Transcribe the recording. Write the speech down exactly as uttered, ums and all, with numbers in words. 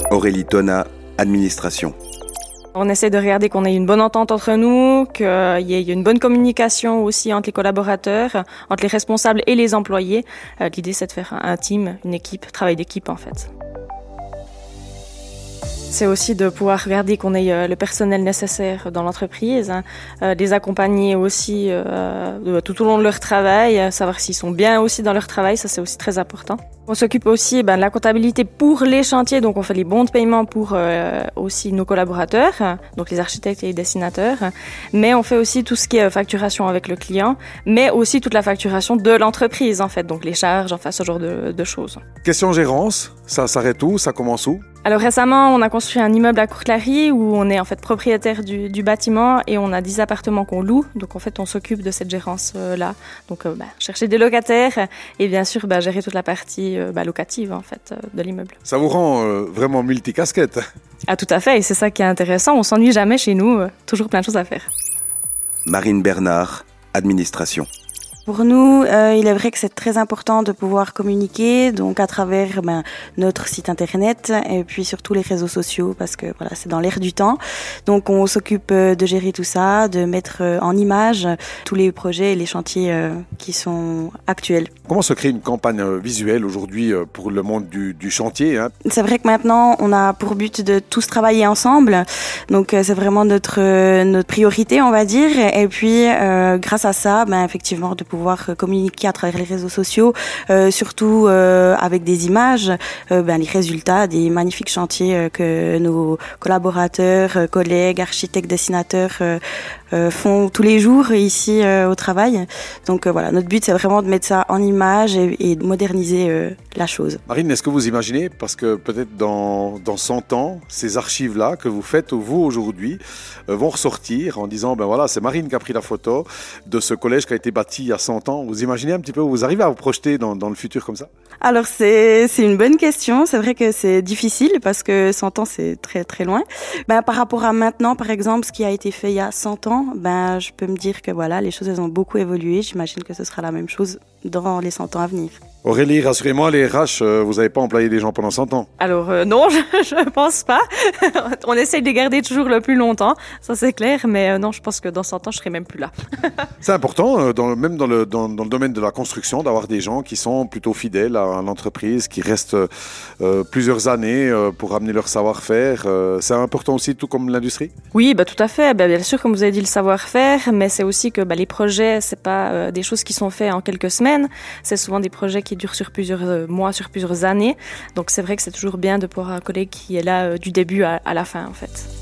Aurélie Tonna, administration. On essaie de regarder qu'on ait une bonne entente entre nous, qu'il y ait une bonne communication aussi entre les collaborateurs, entre les responsables et les employés. Euh, l'idée, c'est de faire un team, une équipe, travail d'équipe en fait. C'est aussi de pouvoir regarder qu'on ait le personnel nécessaire dans l'entreprise, hein, euh, les accompagner aussi euh, tout au long de leur travail, savoir s'ils sont bien aussi dans leur travail, ça c'est aussi très important. On s'occupe aussi ben, de la comptabilité pour les chantiers, donc on fait les bons de paiement pour euh, aussi nos collaborateurs, donc les architectes et les dessinateurs, mais on fait aussi tout ce qui est facturation avec le client, mais aussi toute la facturation de l'entreprise en fait, donc les charges, enfin ce genre de, de choses. Question gérance, ça s'arrête où, ça commence où? Alors récemment, on a construit un immeuble à Courclary où on est en fait propriétaire du, du bâtiment et on a dix appartements qu'on loue. Donc en fait, on s'occupe de cette gérance-là. Donc euh, bah, chercher des locataires et bien sûr bah, gérer toute la partie euh, bah, locative en fait euh, de l'immeuble. Ça vous rend euh, vraiment multicasquette. Ah tout à fait, et c'est ça qui est intéressant. On s'ennuie jamais chez nous, euh, toujours plein de choses à faire. Marine Bernard, administration. Pour nous, euh, il est vrai que c'est très important de pouvoir communiquer, donc à travers ben, notre site internet et puis surtout les réseaux sociaux, parce que voilà, c'est dans l'air du temps. Donc on s'occupe de gérer tout ça, de mettre en image tous les projets et les chantiers euh, qui sont actuels. Comment se crée une campagne visuelle aujourd'hui pour le monde du, du chantier, hein? C'est vrai que maintenant, on a pour but de tous travailler ensemble, donc c'est vraiment notre notre priorité, on va dire. Et puis, euh, grâce à ça, ben effectivement, de pouvoir pouvoir communiquer à travers les réseaux sociaux, euh, surtout euh, avec des images, euh, ben, les résultats des magnifiques chantiers euh, que nos collaborateurs, euh, collègues, architectes, dessinateurs euh, euh, font tous les jours ici euh, au travail. Donc euh, voilà, notre but c'est vraiment de mettre ça en image et, et de moderniser euh, la chose. Marine, est-ce que vous imaginez, parce que peut-être dans, dans cent ans, ces archives-là que vous faites, vous aujourd'hui, euh, vont ressortir en disant, ben voilà, c'est Marine qui a pris la photo de ce collège qui a été bâti il y a cent ans. Vous imaginez un petit peu, vous arrivez à vous projeter dans, dans le futur comme ça? Alors c'est c'est une bonne question. C'est vrai que c'est difficile parce que cent ans c'est très très loin. Ben par rapport à maintenant, par exemple, ce qui a été fait il y a cent ans, ben je peux me dire que voilà, les choses elles ont beaucoup évolué. J'imagine que ce sera la même chose dans les cent ans à venir. Aurélie, rassurez-moi, les R H, euh, vous n'avez pas employé des gens pendant cent ans? Alors euh, non, je, je pense pas. On essaye de les garder toujours le plus longtemps, ça c'est clair, mais euh, non, je pense que dans cent ans, je serai même plus là. C'est important, euh, dans, même dans le, dans, dans le domaine de la construction, d'avoir des gens qui sont plutôt fidèles à l'entreprise, qui restent euh, plusieurs années euh, pour amener leur savoir-faire. Euh, c'est important aussi, tout comme l'industrie? Oui, bah, tout à fait. Bah, bien sûr, comme vous avez dit, le savoir-faire, mais c'est aussi que bah, les projets, c'est pas euh, des choses qui sont faites en quelques semaines. C'est souvent des projets qui durent sur plusieurs euh, mois, sur plusieurs années. Donc c'est vrai que c'est toujours bien de pouvoir avoir un collègue qui est là euh, du début à, à la fin, en fait.